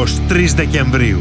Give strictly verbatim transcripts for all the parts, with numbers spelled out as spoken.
έως τρεις Δεκεμβρίου.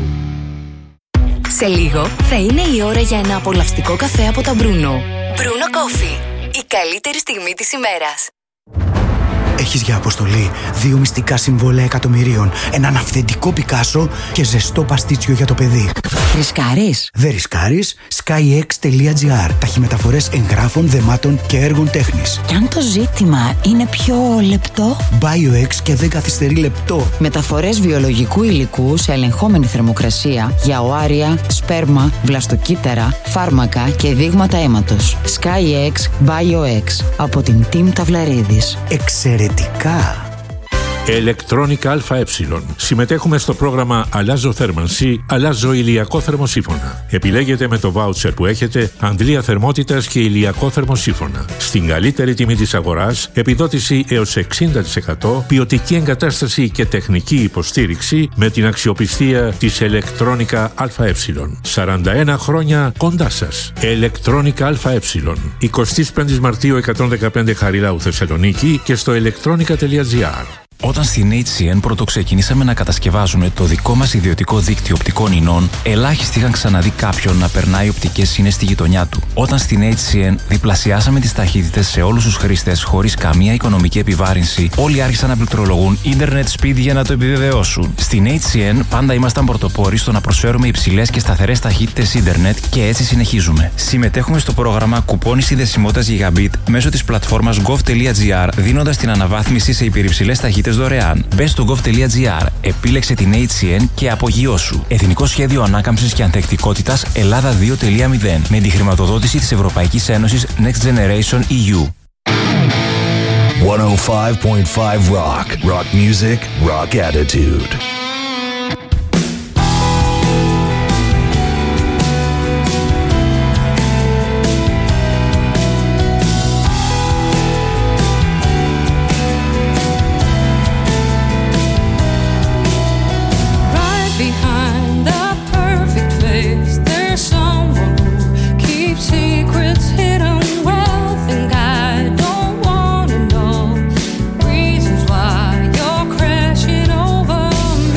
Σε λίγο θα είναι η ώρα για ένα απολαυστικό καφέ από τα Bruno. Bruno Coffee. Η καλύτερη στιγμή της ημέρας. Έχεις για αποστολή δύο μυστικά συμβόλαια εκατομμυρίων, έναν αυθεντικό Πικάσο και ζεστό παστίτσιο για το παιδί. Ρισκάρεις? Δεν ρισκάρεις. skyx τελεία gr. Ταχυμεταφορές εγγράφων, δεμάτων και έργων τέχνης. Κι αν το ζήτημα είναι πιο λεπτό? BioX και δεν καθυστερεί λεπτό. Μεταφορές βιολογικού υλικού σε ελεγχόμενη θερμοκρασία για οάρια, σπέρμα, βλαστοκύτταρα, φάρμακα και δείγματα αίματος. skyx BioX από την Team Ταυλαρίδης. Εξαιρετικά! Electronica ΑΕ. Συμμετέχουμε στο πρόγραμμα Αλλάζω θέρμανση, αλλάζω ηλιακό θερμοσύφωνα. Επιλέγετε με το βάουτσερ που έχετε αντλία θερμότητας και ηλιακό θερμοσύφωνα. Στην καλύτερη τιμή της αγοράς, επιδότηση έως εξήντα τοις εκατό, ποιοτική εγκατάσταση και τεχνική υποστήριξη με την αξιοπιστία της Electronica ΑΕ. σαράντα ένα χρόνια κοντά σας. Electronica ΑΕ. εικοστή πέμπτη Μαρτίου εκατόν δεκαπέντε Χαριλάου Θεσσαλονίκη και στο electronica τελεία gr. Όταν στην έιτς σι εν πρωτοξεκινήσαμε να κατασκευάζουμε το δικό μας ιδιωτικό δίκτυο οπτικών ινών, ελάχιστοι είχαν ξαναδεί κάποιον να περνάει οπτικές ίνες στη γειτονιά του. Όταν στην έιτς σι εν διπλασιάσαμε τις ταχύτητες σε όλους τους χρήστες χωρίς καμία οικονομική επιβάρυνση, όλοι άρχισαν να πληκτρολογούν Internet Speed για να το επιβεβαιώσουν. Στην έιτς σι εν πάντα ήμασταν πρωτοπόροι στο να προσφέρουμε υψηλές και σταθερές ταχύτητες Ίντερνετ και έτσι συνεχίζουμε. Συμμετέχουμε στο πρόγραμμα κουπόνι συνδεσιμότητας Gigabit μέσω της πλατφόρμας gov τελεία gr, δίνοντας την αναβάθμιση σε υπερυψηλές ταχύτητες δωρεάν. Μπες στο gov τελεία gr, επίλεξε την έιτς σι εν και απογειώσου. Εθνικό Σχέδιο Ανάκαμψης και Ανθεκτικότητας Ελλάδα δύο τελεία μηδέν με τη χρηματοδότηση της Ευρωπαϊκής Ένωσης Next Generation ι γιου. εκατόν πέντε κόμμα πέντε Rock. Rock music, rock attitude. Reasons why you're crashing over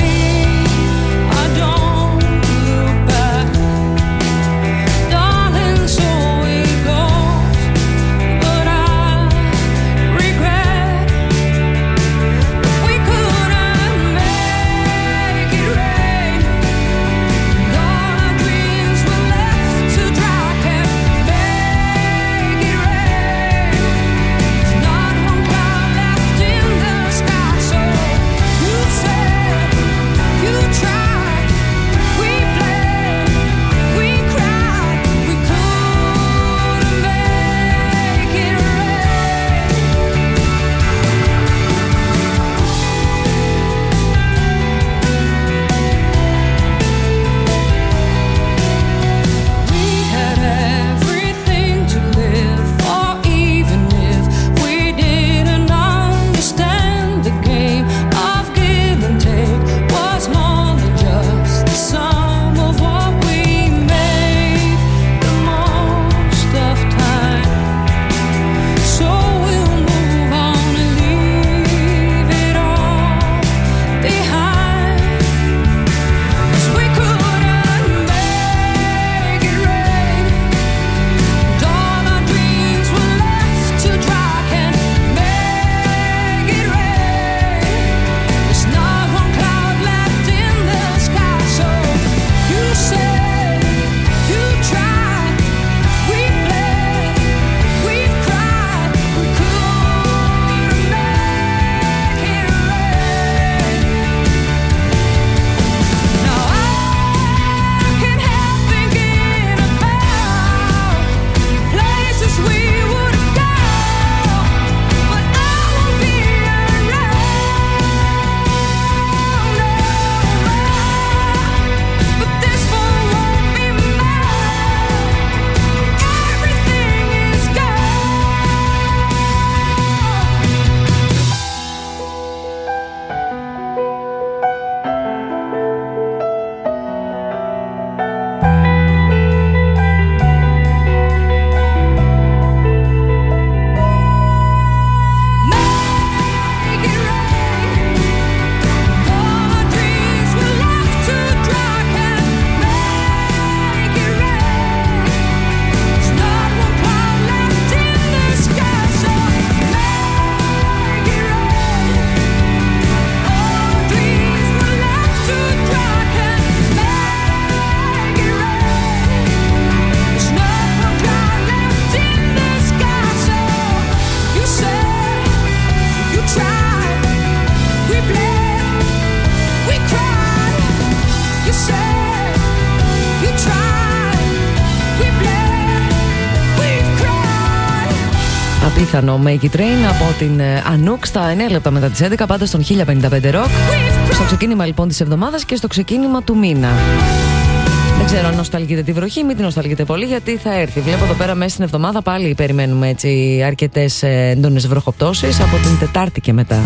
Απίθανο Make It Rain από την Anouk στα εννέα λεπτά μετά τις έντεκα, πάντα στον χίλια πενήντα πέντε Rock. Στο ξεκίνημα λοιπόν της εβδομάδας και στο ξεκίνημα του μήνα. Δεν ξέρω αν νοσταλγείτε τη βροχή, μην την νοσταλγείτε πολύ, γιατί θα έρθει. Βλέπω εδώ πέρα μέσα στην εβδομάδα πάλι περιμένουμε έτσι αρκετές έντονες βροχοπτώσεις από την Τετάρτη και μετά.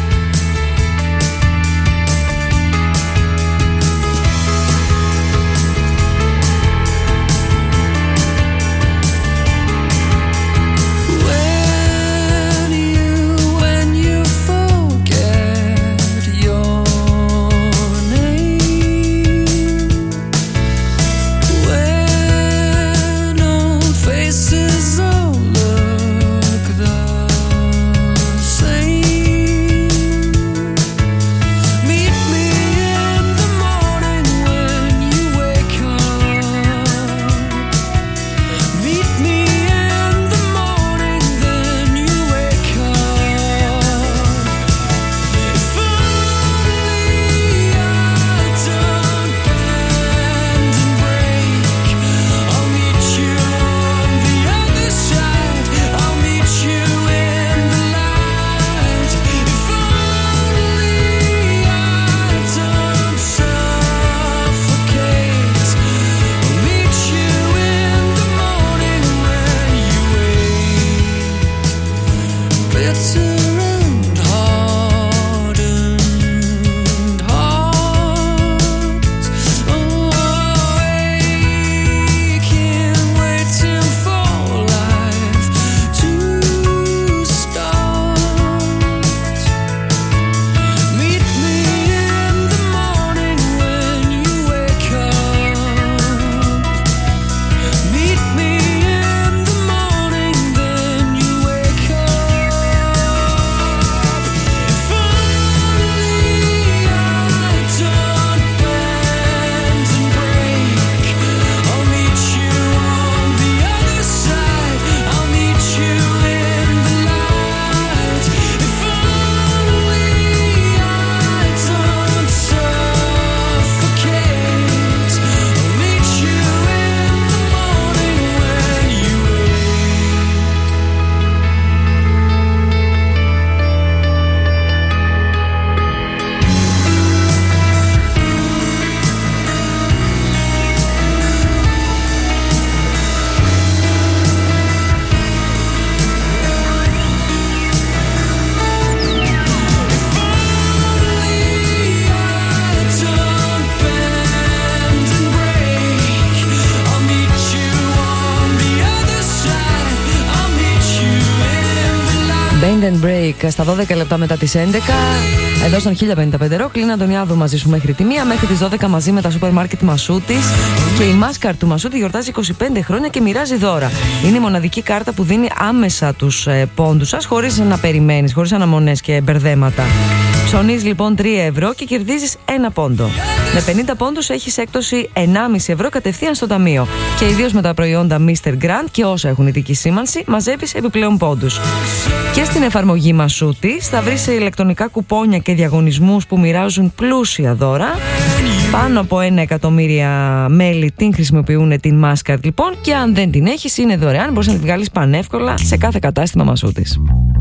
Break στα δώδεκα λεπτά μετά τις έντεκα. Εδώ στον χίλια πενήντα πέντε Rock, Λίνα Αντωνιάδου μαζί σου μέχρι τη μία, μέχρι τις δώδεκα μαζί με τα σούπερ μάρκετ Μασούτης. Και η Μάσκαρ του Μασούτη γιορτάζει είκοσι πέντε χρόνια και μοιράζει δώρα. Είναι η μοναδική κάρτα που δίνει άμεσα τους ε, πόντους σας, χωρίς να περιμένεις, χωρίς αναμονές και μπερδέματα. Ψωνίζεις λοιπόν τρία ευρώ και κερδίζεις ένα πόντο. Με πενήντα πόντους έχεις έκπτωση ενάμιση ευρώ κατευθείαν στο ταμείο. Και ιδίως με τα προϊόντα μίστερ Grand και όσα έχουν ειδική σήμανση, μαζεύεις επιπλέον πόντους. Και στην εφαρμογή Μασούτης θα βρεις ηλεκτρονικά κουπόνια και διαγωνισμούς που μοιράζουν πλούσια δώρα. Πάνω από ένα εκατομμύρια μέλη την χρησιμοποιούν την Mastercard λοιπόν, και αν δεν την έχεις είναι δωρεάν, μπορείς να τη βγάλεις πανεύκολα σε κάθε κατάστημα Μασούτης.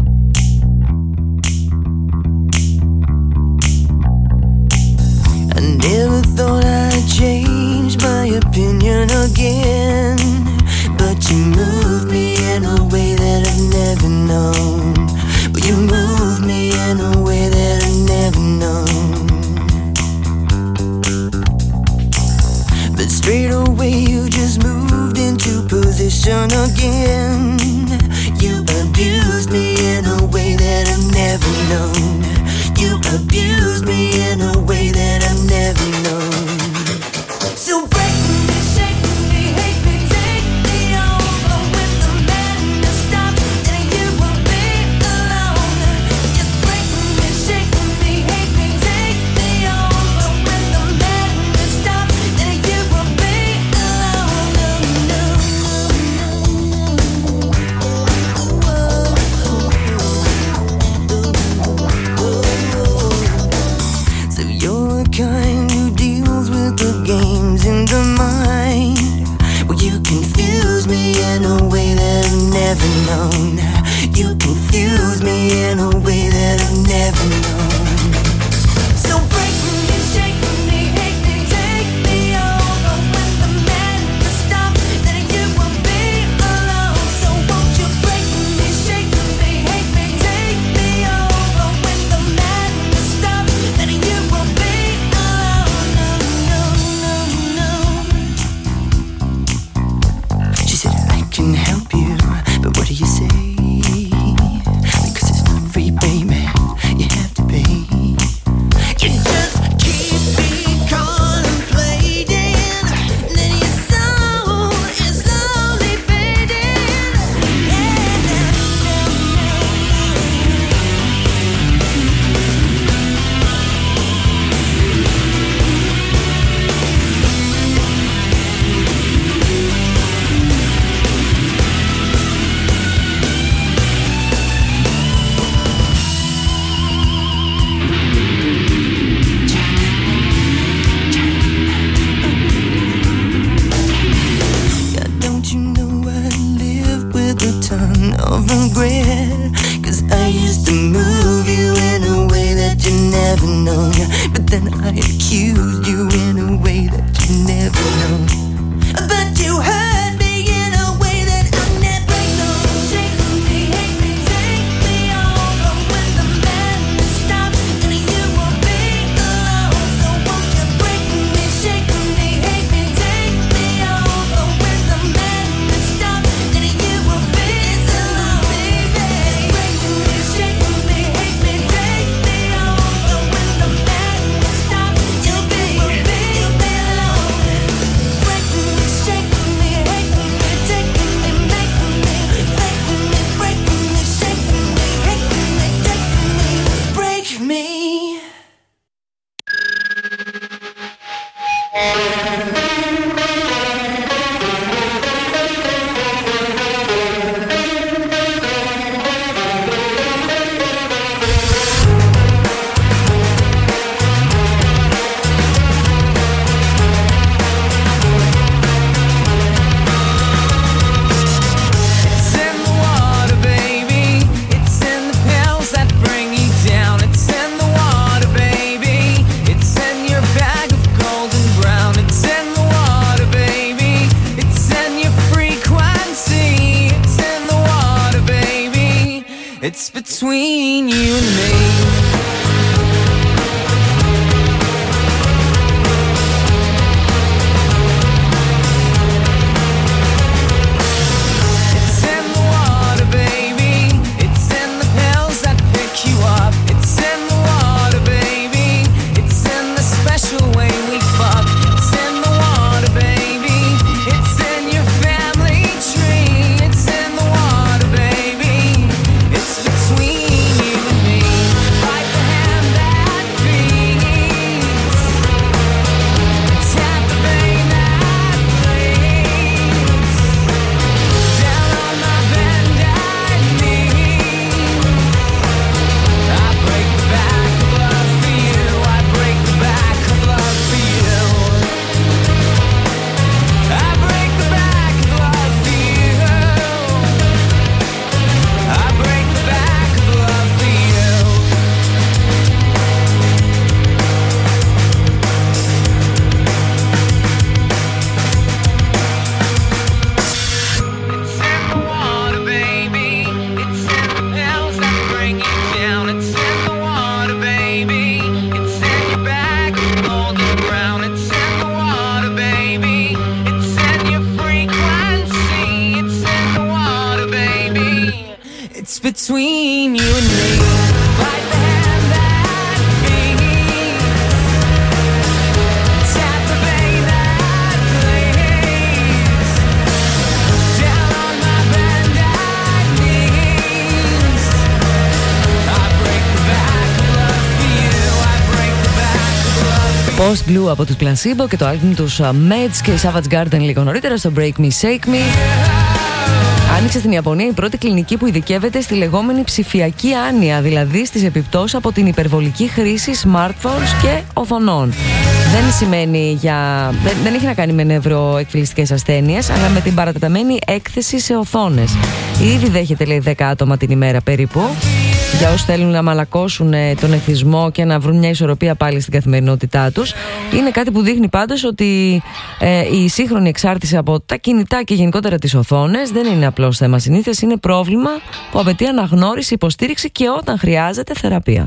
I never thought I'd change my opinion again, but you moved me in a way that I've never known. But you moved me in a way that I've never known. But straight away you just moved into position again. You abused me in a way that I've never known. You abused me in a way that I've never known. So break me, shake me, hate me, take me over. When the madness stops, then you will be alone. Just break me, shake me, hate me, take me over. When the madness stops, then you will be alone. No, no, So you're the kind who deals with the games in the mind. It's between you and me. It's in the water, baby. It's in the pills that pick you up. It's in the water, baby. It's in the special way we fuck. It's in the water, baby. It's in your family tree. It's in the water, baby. It's between you and me. Like the hand that feeds. Tap the vein that bleeds. Down on my bended knees. I break the back of love for you. I break the back of love for you. I break the back of love for you. I break the back of love for you. It's in the water, baby. It's in the pills that bring you down. It's in the water, baby. It's in your bag of golden brown. It's in the water, baby. It's in your frequency. It's in the water, baby. It's between you and me. Like the hand that feeds. Tap the vein that bleeds. Down on my bended knees. I break the back of love for you. I break the back of love for you. Post Blue από τους Placebo και το άλμπουμ τους uh, Meds και Savage Garden λίγο νωρίτερα στο Break Me Shake Me. Άνοιξε στην Ιαπωνία η πρώτη κλινική που ειδικεύεται στη λεγόμενη ψηφιακή άνοια, δηλαδή στις επιπτώσεις από την υπερβολική χρήση smartphones και οθονών. Δεν σημαίνει για... δεν, δεν έχει να κάνει με νευροεκφυλιστικές ασθένειες, αλλά με την παρατεταμένη έκθεση σε οθόνες. Ήδη δέχεται, λέει, δέκα άτομα την ημέρα περίπου. Για όσους θέλουν να μαλακώσουν τον εθισμό και να βρουν μια ισορροπία πάλι στην καθημερινότητά τους. Είναι κάτι που δείχνει πάντως ότι ε, η σύγχρονη εξάρτηση από τα κινητά και γενικότερα τις οθόνες δεν είναι απλώς θέμα συνήθειας, είναι πρόβλημα που απαιτεί αναγνώριση, υποστήριξη και όταν χρειάζεται θεραπεία.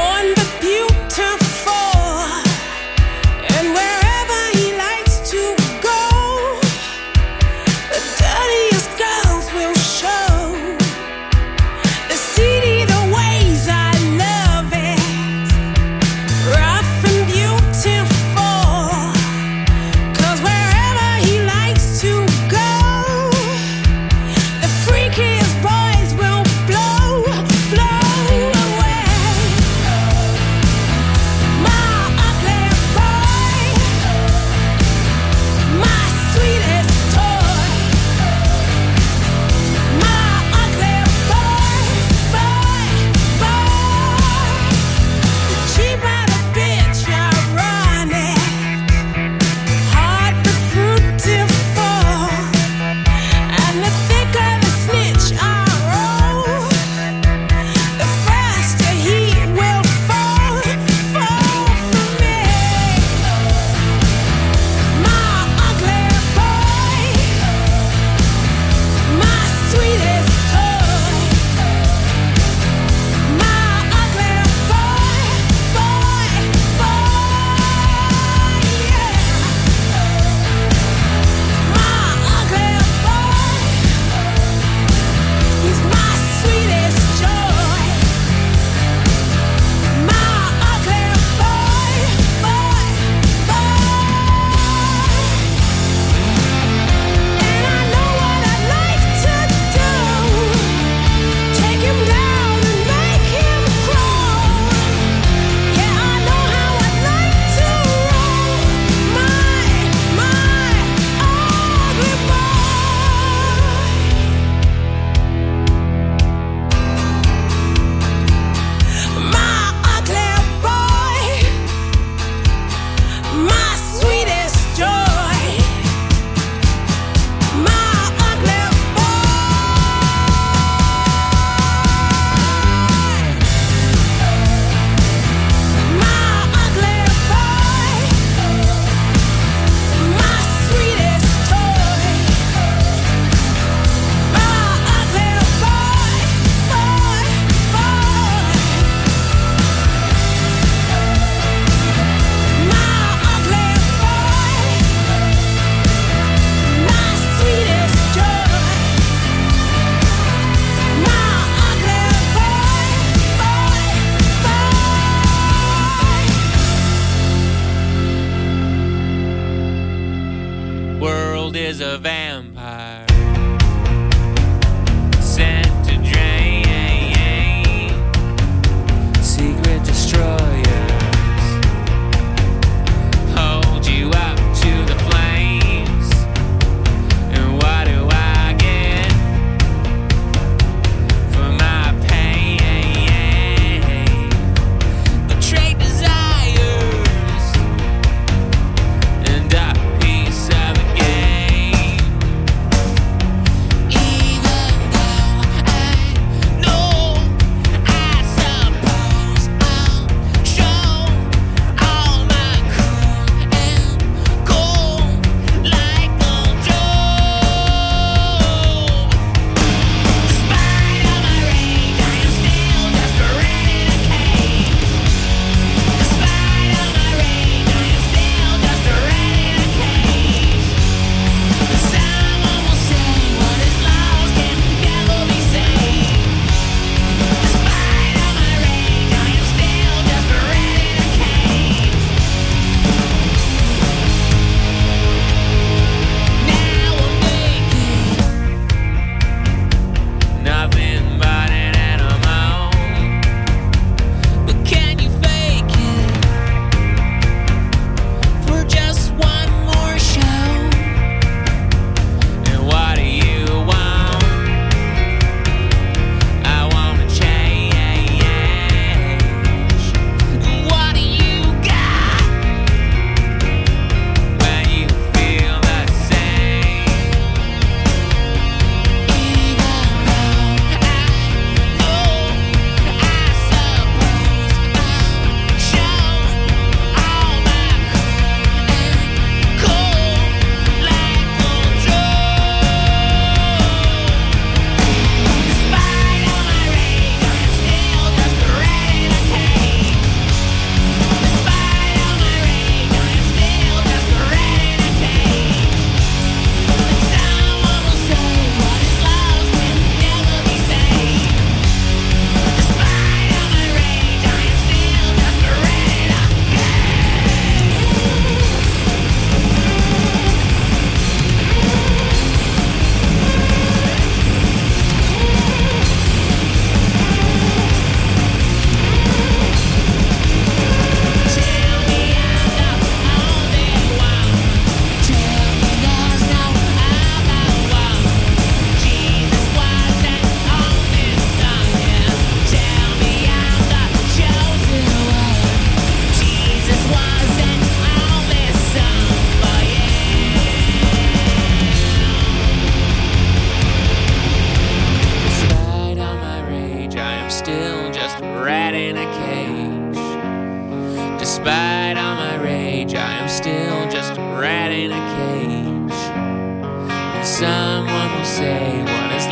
Beautiful, and wherever he likes to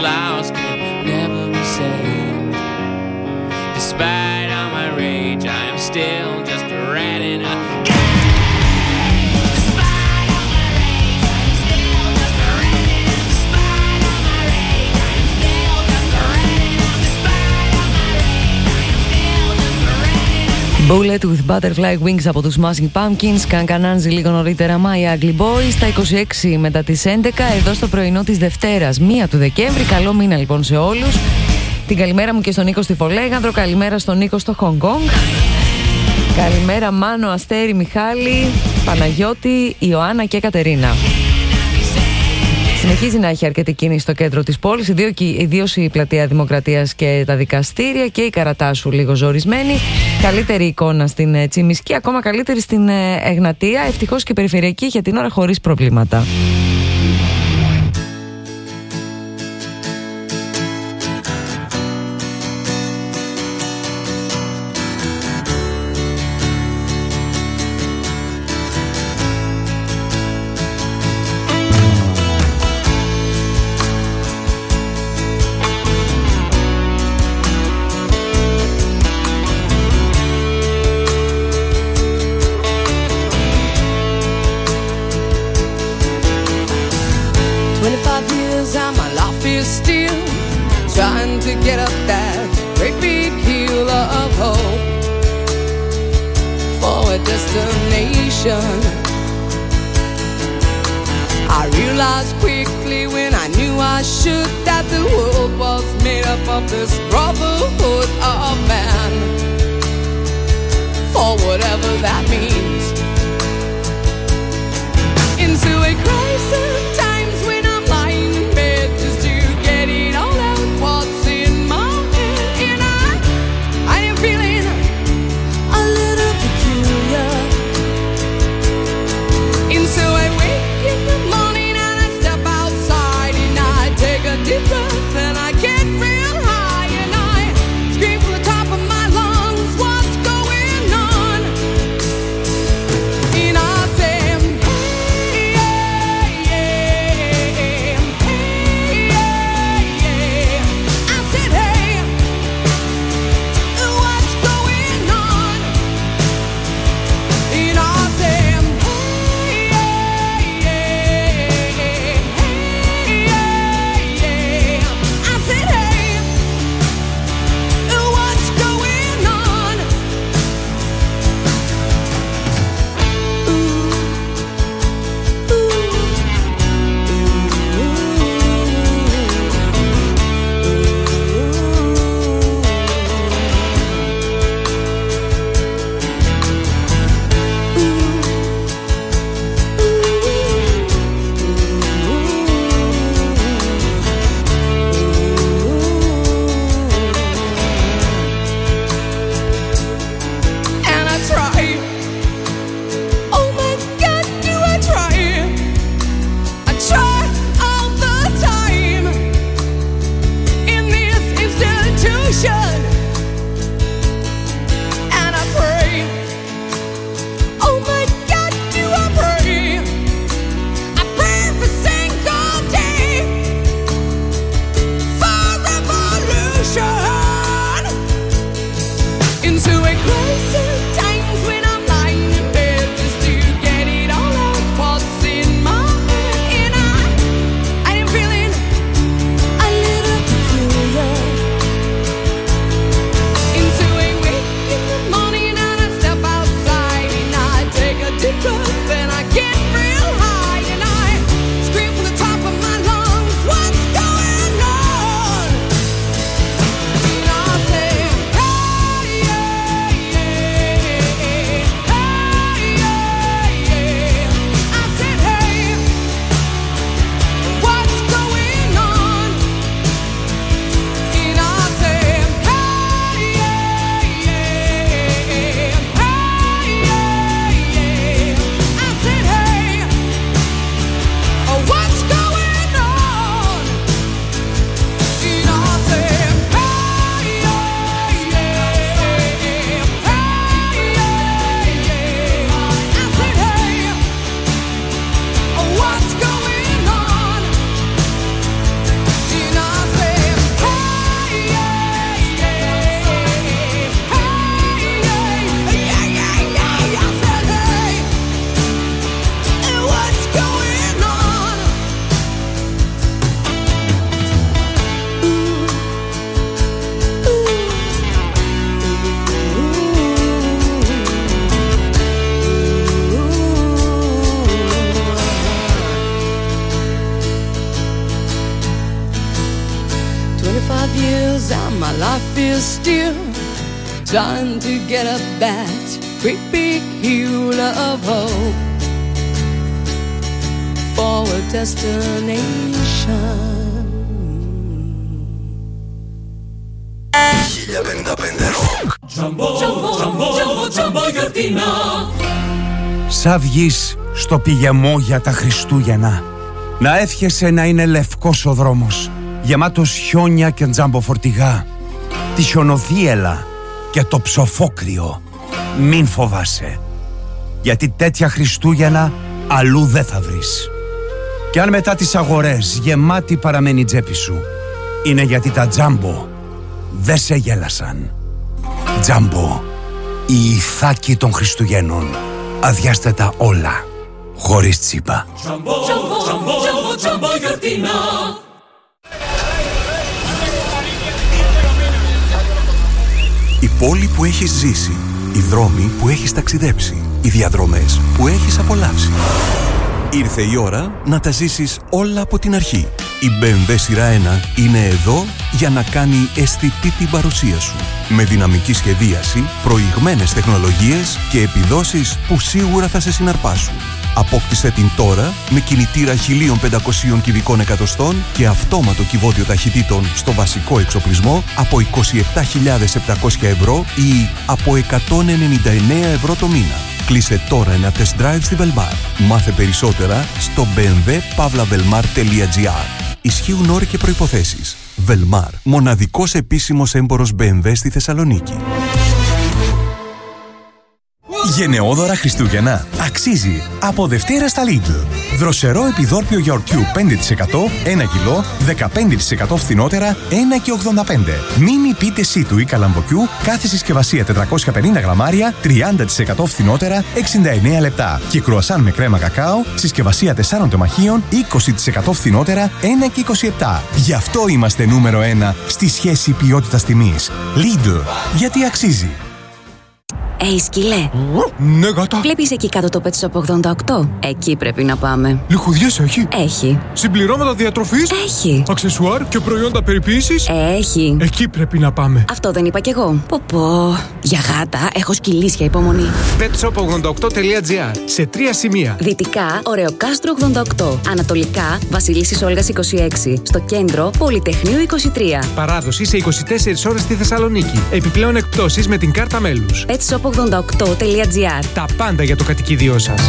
lost can never be saved. Despite all my rage, I am still just a rat in a Bullet with Butterfly Wings από τους Smashing Pumpkins. Κανκανάνζι λίγο νωρίτερα, My Ugly Boys. Στα είκοσι έξι μετά τις έντεκα, εδώ στο πρωινό της Δευτέρας, μία του Δεκέμβρη. Καλό μήνα λοιπόν σε όλους. Την καλημέρα μου και στον Νίκο στη Φολέγανδρο. Καλημέρα στον Νίκο στο Χονγκ Κονγκ. Καλημέρα Μάνο, Αστέρη, Μιχάλη, Παναγιώτη, Ιωάννα και Κατερίνα. Συνεχίζει να έχει αρκετή κίνηση στο κέντρο της πόλης, ιδίως η πλατεία Δημοκρατίας και τα δικαστήρια, και η Καρατάσου λίγο ζορισμένη. Καλύτερη εικόνα στην Τσιμισκή, ακόμα καλύτερη στην Εγνατία. Ευτυχώς και η περιφερειακή για την ώρα χωρίς προβλήματα. Five years and my life is still trying to get up that great big hill of hope for a destination. χίλια πενήντα πέντε Rock. Τζαμπο, τζαμπο, τζαμπο, τζαμπο γιορτινά. Σα βγεις στο πηγεμό για τα Χριστούγεννα, να εύχεσαι να είναι λευκός ο δρόμος, γεμάτος χιόνια και τζαμποφορτηγά, τη χιονοθύελα και το ψοφόκριο. Μην φοβάσαι, γιατί τέτοια Χριστούγεννα αλλού δεν θα βρεις. Κι αν μετά τις αγορές γεμάτη παραμένει η τσέπη σου, είναι γιατί τα τζάμπο δεν σε γέλασαν. Τζάμπο, η ηθάκη των Χριστουγέννων. Αδειάστε τα όλα, χωρίς τσίπα. Τζαμπο, τζαμπο, τζαμπο, τζαμπο γιορτινά. Η πόλη που έχεις ζήσει, οι δρόμοι που έχεις ταξιδέψει, οι διαδρομές που έχεις απολαύσει. Ήρθε η ώρα να τα ζήσεις όλα από την αρχή. Η μπι εμ ντάμπλιου σειρά ένα είναι εδώ για να κάνει αισθητή την παρουσία σου. Με δυναμική σχεδίαση, προηγμένες τεχνολογίες και επιδόσεις που σίγουρα θα σε συναρπάσουν. Απόκτησε την τώρα με κινητήρα χίλια πεντακόσια κυβικών εκατοστών και αυτόματο κυβότιο ταχυτήτων στο βασικό εξοπλισμό από είκοσι επτά χιλιάδες επτακόσια ευρώ ή από εκατόν ενενήντα εννέα ευρώ το μήνα. Κλείσε τώρα ένα test drive στη Velmar. Μάθε περισσότερα στο μπι εμ ντάμπλιου παύλα βελμάρ τελεία τζι άρ. Ισχύουν όροι και προϋποθέσεις. Velmar, μοναδικός επίσημος έμπορος μπι εμ ντάμπλιου στη Θεσσαλονίκη. Γενναιόδωρα Χριστούγεννα. Αξίζει. Από Δευτέρα στα Lidl. Δροσερό επιδόρπιο γιαουρτιού πέντε τοις εκατό, ένα κιλό, δεκαπέντε τοις εκατό φθηνότερα, ένα και ογδόντα πέντε. Μίνι πίτε σίτου ή καλαμποκιού, κάθε συσκευασία τετρακόσια πενήντα γραμμάρια, τριάντα τοις εκατό φθηνότερα, εξήντα εννέα λεπτά. Και κρουασάν με κρέμα κακάο, συσκευασία τεσσάρων τεμαχίων, είκοσι τοις εκατό φθηνότερα, ένα και είκοσι επτά. Γι' αυτό είμαστε νούμερο ένα στη σχέση ποιότητας τιμής. Lidl. Γιατί αξίζει. Hey, σκυλέ. Ναι, γάτα. Βλέπεις εκεί κάτω το Pet Shop ογδόντα οκτώ? Εκεί πρέπει να πάμε. Λιχουδιές έχει? Έχει. Συμπληρώματα διατροφής? Έχει. Αξεσουάρ και προϊόντα περιποίησης? Έχει. Εκεί πρέπει να πάμε. Αυτό δεν είπα κι εγώ. Πω πω. Για γάτα έχω σκυλίσια υπομονή. πετ σοπ ογδόντα οκτώ τελεία τζι άρ. Σε τρία σημεία. Δυτικά, Ωρεοκάστρο ογδόντα οκτώ. Ανατολικά, Βασιλίσσης Όλγας είκοσι έξι. Στο κέντρο, Πολυτεχνείου είκοσι τρία. Παράδοση σε είκοσι τέσσερις ώρες στη Θεσσαλονίκη. Επιπλέον εκπτώσεις με την κάρτα μέλους. πετ σοπ ογδόντα οκτώ τελεία τζι άρ. Τα πάντα για το κατοικίδιό σας.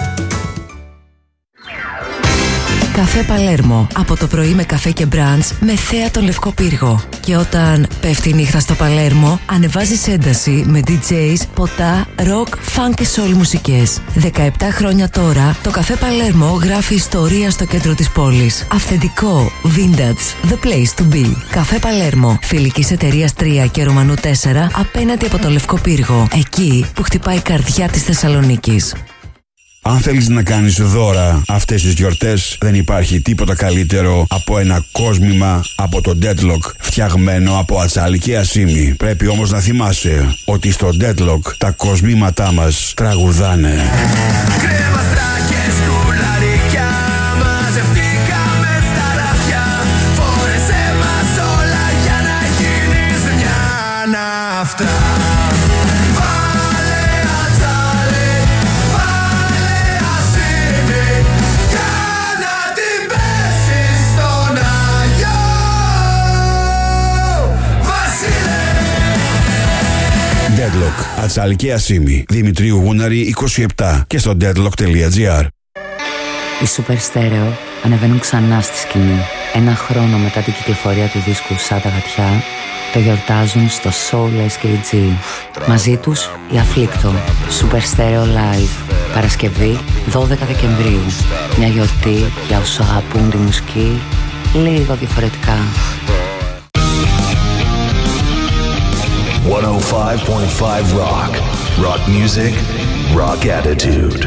Καφέ Παλέρμο. Από το πρωί με καφέ και μπραντς με θέα τον Λευκό Πύργο. Και όταν πέφτει η νύχτα στο Παλέρμο, ανεβάζεις ένταση με ντι τζέις, ποτά, ροκ, φανκ και σολ μουσικές. δεκαεπτά χρόνια τώρα, το Καφέ Παλέρμο γράφει ιστορία στο κέντρο της πόλης. Αυθεντικό, vintage, the place to be. Καφέ Παλέρμο, φιλικής εταιρείας τρία και Ρωμανού τέσσερα, απέναντι από το Λευκό Πύργο. Εκεί που χτυπάει η καρδιά της Θεσσαλονίκης. Αν θέλεις να κάνεις δώρα αυτές τις γιορτές, δεν υπάρχει τίποτα καλύτερο από ένα κόσμημα από το Deadlock, φτιαγμένο από ατσάλι και ασίμι. Πρέπει όμως να θυμάσαι ότι στο Deadlock τα κοσμήματά μας τραγουδάνε. Κρέμαστρα και σκουλαρικιά, μαζευτήκαμε στα ράφια. Φόρεσέ μας όλα για να γίνεις μια ναύτρα. Deadlock, ατσάλι και ασίμι. Δημητρίου Γούναρη είκοσι επτά και στο deadlock τελεία τζι άρ. Οι Super Stereo ανεβαίνουν ξανά στη σκηνή. Ένα χρόνο μετά την κυκλοφορία του δίσκου Σαν τα γατιά, το γιορτάζουν στο Soul ες κέι τζι. Μαζί τους η Afflicto, Super Stereo Live. Παρασκευή δώδεκα Δεκεμβρίου. Μια γιορτή για όσους αγαπούν τη μουσική λίγο διαφορετικά. εκατόν πέντε κόμμα πέντε Rock. Rock music, rock attitude.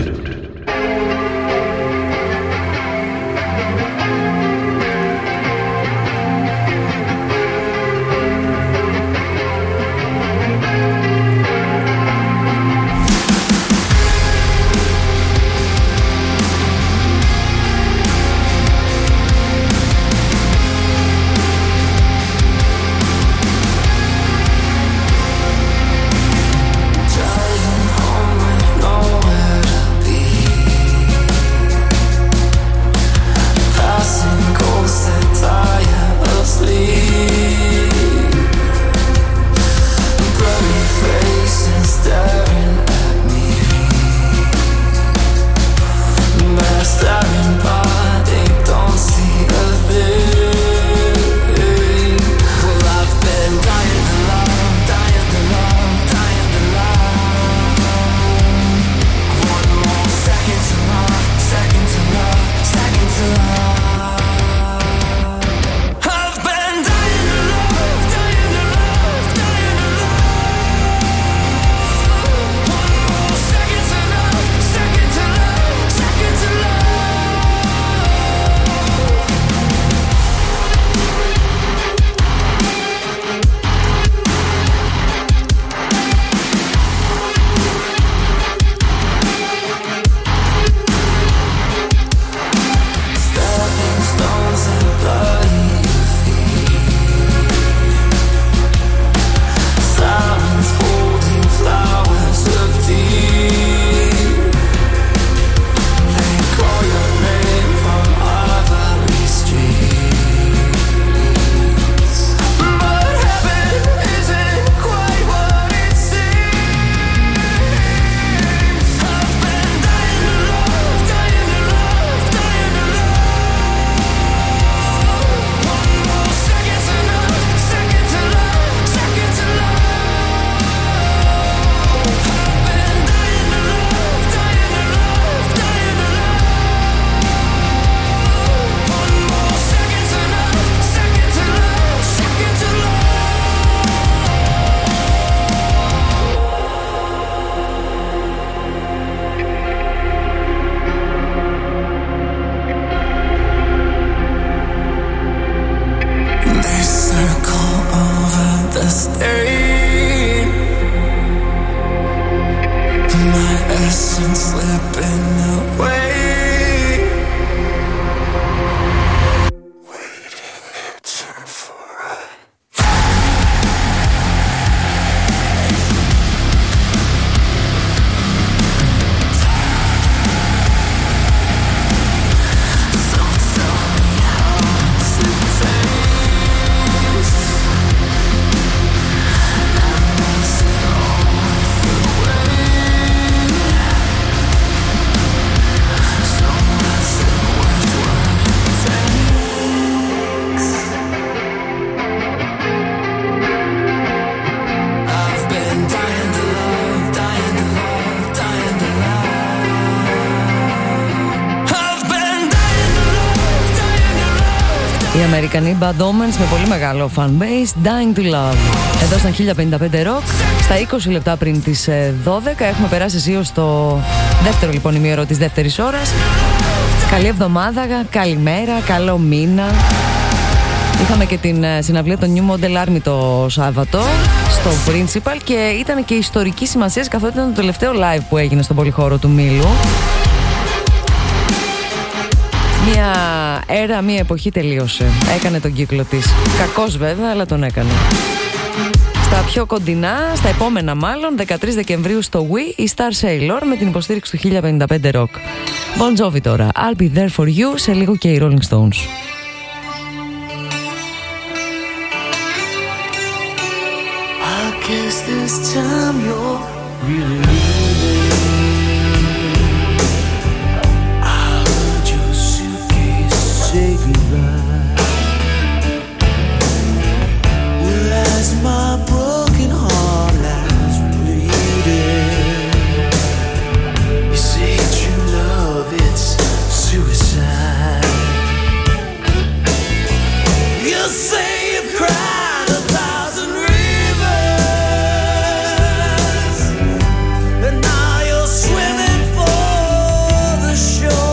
the stain. My essence slipping away. Οι Αμερικανοί Bad Omens με πολύ μεγάλο fan base, Dying to Love. Εδώ στα χίλια πενήντα πέντε Rock, στα είκοσι λεπτά πριν τις δώδεκα, έχουμε περάσει εσύ στο δεύτερο λοιπόν ημίωρο της δεύτερης ώρας. Καλή εβδομάδα, καλημέρα, καλό μήνα. Είχαμε και την συναυλία των New Model Army το Σάββατο στο Principal και ήταν και ιστορική σημασία καθότι ήταν το τελευταίο live που έγινε στον πολυχώρο του Μήλου. Μια έρα, μια εποχή τελείωσε. Έκανε τον κύκλο της. Κακός βέβαια, αλλά τον έκανε. Στα πιο κοντινά, στα επόμενα μάλλον, δεκατρείς Δεκεμβρίου στο Wii, η Star Sailor με την υποστήριξη του χίλια πενήντα πέντε Rock. Bon Jovi τώρα, I'll be there for you, σε λίγο και οι Rolling Stones. I guess this time you're really leaving. Say goodbye. Well, as my broken heart lies bleeding, you say true love, it's suicide. You say you've cried a thousand rivers, and now you're swimming for the shore.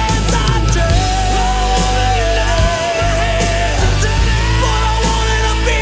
Be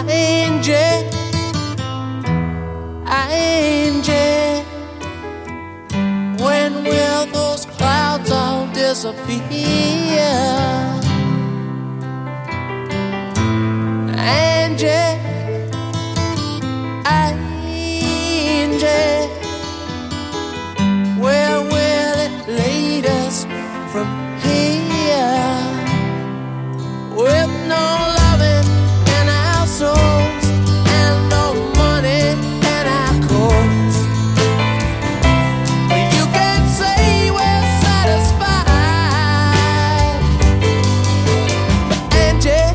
Angie, Angie, when will those clouds all disappear? Angie, Angie, where will it lead us from here? With no loving in our souls and no money in our coats, you can say we're satisfied. Angie,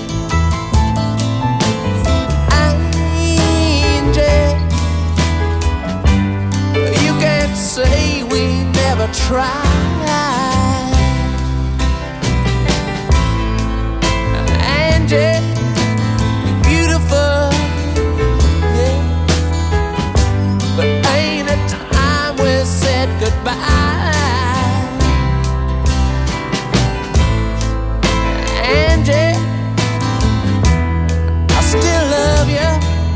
Angie, you can't say we never tried. Angie, beautiful, yeah, but ain't it time we said goodbye? Angie, I still love you.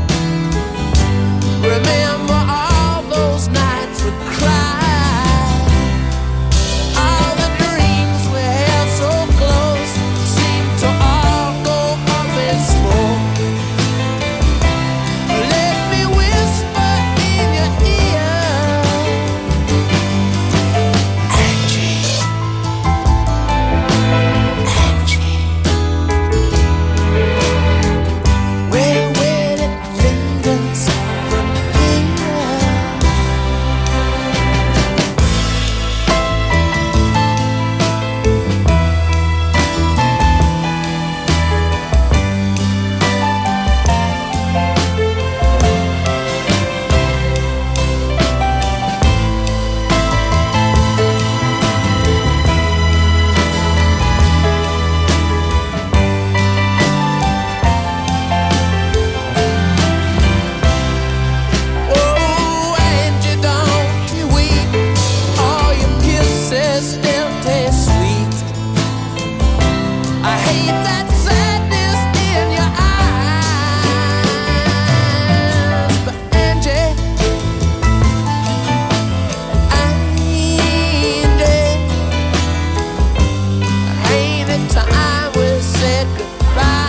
Remember all those nights we cried, all the dreams we held so close seem to all go up in smoke. Let me whisper in your ear, Angie, Angie, where will it lead us from here? Oh, Angie, don't you weep. All your kisses still taste sweet. I hate that sadness in your eyes, but Angie, Angie, ain't it time we said goodbye?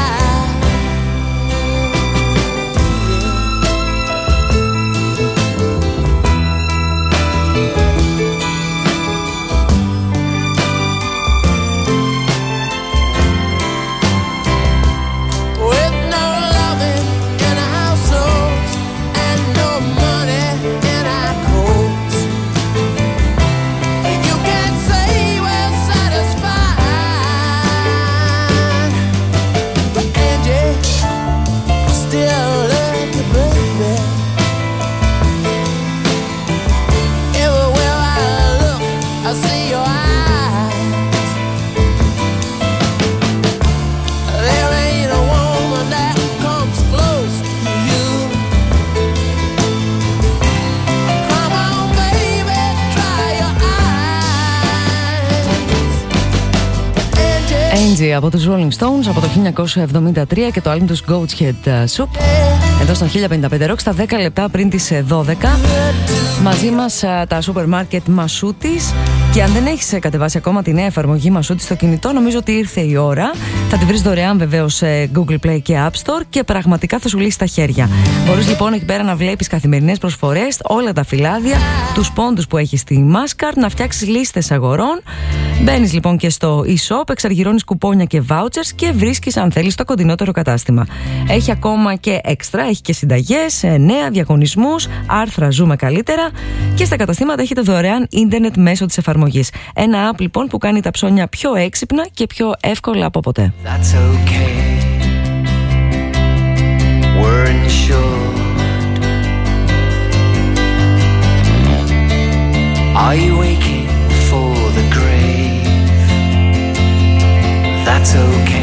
With no loving in our souls and no money in our coats, you can't say we're satisfied. But Angie, I still love you, baby. Everywhere I look, I see your eyes. There ain't a woman that comes close to you. Come on, baby, try your eyes. Angie, Angie από τους Rolling Stones από το χίλια εννιακόσια εβδομήντα τρία και το άλμπουμ τους Goat's Head Soup. Εδώ στο χίλια πενήντα πέντε Rock, στα δέκα λεπτά πριν τις δώδεκα. Μαζί μας α, τα σούπερ μάρκετ Μασούτης. Και αν δεν έχεις κατεβάσει ακόμα τη νέα εφαρμογή Μασούτη στο κινητό, νομίζω ότι ήρθε η ώρα. Θα τη βρεις δωρεάν βεβαίως σε Google Play και App Store και πραγματικά θα σου λύσει τα χέρια. Μπορείς λοιπόν εκεί πέρα να βλέπεις καθημερινές προσφορές, όλα τα φυλάδια, τους πόντους που έχει στη Maskart, να φτιάξεις λίστες αγορών. Μπαίνεις λοιπόν και στο e-shop, εξαργυρώνεις κουπόνια και vouchers και βρίσκεις αν θέλεις το κοντινότερο κατάστημα. Έχει ακόμα και έξτρα, έχει και συνταγές, νέα, διαγωνισμούς, άρθρα ζούμε καλύτερα και στα καταστήματα έχετε δωρεάν ίντερνετ μέσω της εφαρμογής. Ένα app λοιπόν που κάνει τα ψώνια πιο έξυπνα και πιο εύκολα από ποτέ. That's okay. We're insured. Are you waiting for the grave? That's okay.